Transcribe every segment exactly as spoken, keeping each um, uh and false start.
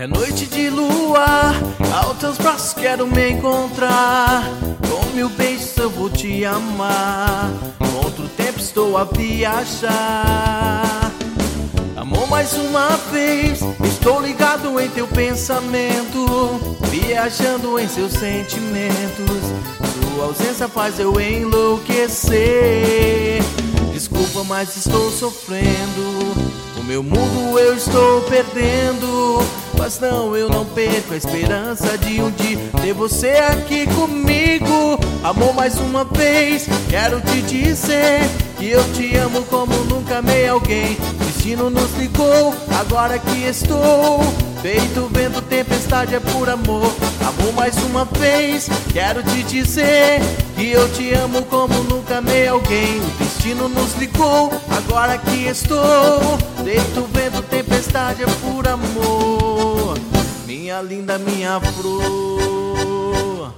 É noite de lua, aos teus braços quero me encontrar. Com mil beijos eu vou te amar. Outro tempo estou a viajar. Amor, mais uma vez, estou ligado em teu pensamento, viajando em seus sentimentos. Sua ausência faz eu enlouquecer. Desculpa, mas estou sofrendo. O meu mundo eu estou perdendo. Mas não, eu não perco a esperança de um dia ter você aqui comigo. Amor, mais uma vez, quero te dizer que eu te amo como nunca amei alguém. Destino nos ligou, agora que estou feito vento, tempestade é por amor. Amor, mais uma vez, quero te dizer que eu te amo como nunca amei alguém. O destino nos ligou, agora que estou feito vento, tempestade é por amor. Minha linda, minha flor.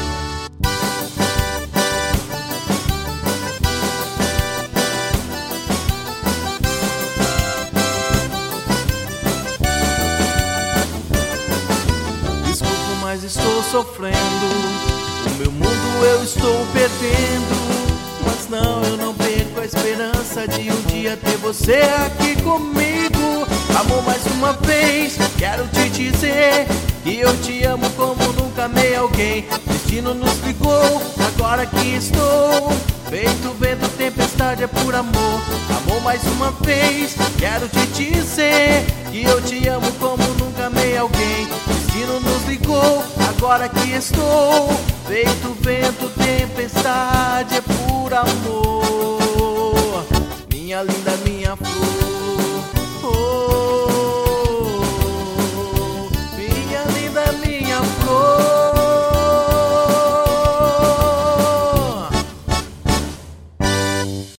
Desculpa, mas estou sofrendo. O meu mundo eu estou perdendo. Mas não, eu não perco a esperança de um dia ter você aqui comigo. Amor, mais uma vez, quero te dizer que eu te amo como nunca amei alguém. Destino nos ligou, agora que estou feito vento, tempestade é por amor. Amor, mais uma vez, quero te dizer que eu te amo como nunca amei alguém. Destino nos ligou, agora que estou feito vento, tempestade é por amor. Minha linda, minha flor.